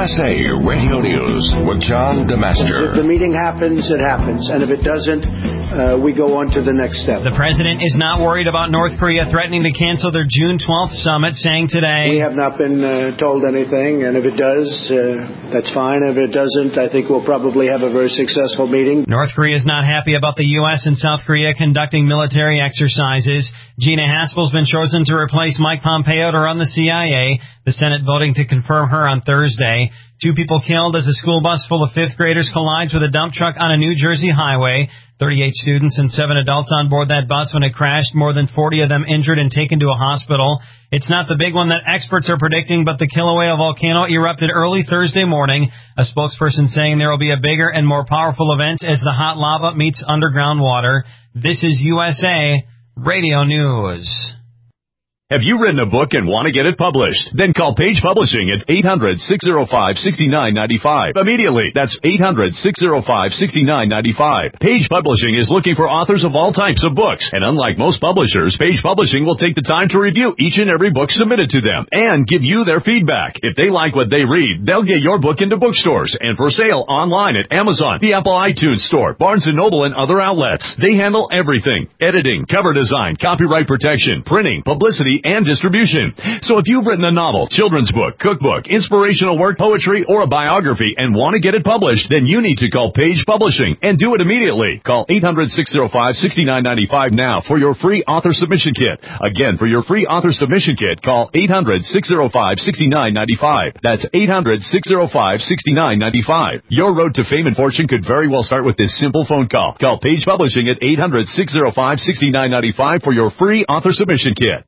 USA Radio News with John DeMaster. If the meeting happens, it happens. And if it doesn't, we go on to the next step. The president is not worried about North Korea threatening to cancel their June 12th summit, saying today, we have not been told anything, and if it does, that's fine. If it doesn't, I think we'll probably have a very successful meeting. North Korea is not happy about the U.S. and South Korea conducting military exercises. Gina Haspel's been chosen to replace Mike Pompeo to run the CIA, the Senate voting to confirm her on Thursday. 2 people killed as a school bus full of 5th graders collides with a dump truck on a New Jersey highway. 38 students and 7 adults on board that bus when it crashed, more than 40 of them injured and taken to a hospital. It's not the big one that experts are predicting, but the Kilauea volcano erupted early Thursday morning. A spokesperson saying there will be a bigger and more powerful event as the hot lava meets underground water. This is USA Radio News. Have you written a book and want to get it published? Then call Page Publishing at 800-605-6995. Immediately. That's 800-605-6995. Page Publishing is looking for authors of all types of books. And unlike most publishers, Page Publishing will take the time to review each and every book submitted to them and give you their feedback. If they like what they read, they'll get your book into bookstores and for sale online at Amazon, the Apple iTunes Store, Barnes & Noble, and other outlets. They handle everything: editing, cover design, copyright protection, printing, publicity, and distribution. So if you've written a novel, children's book, cookbook, inspirational work, poetry, or a biography and want to get it published, then you need to call Page Publishing and do it immediately. Call 800-605-6995 now for your free author submission kit. Again, for your free author submission kit, call 800-605-6995. That's 800-605-6995. Your road to fame and fortune could very well start with this simple phone call. Call Page Publishing at 800-605-6995 for your free author submission kit.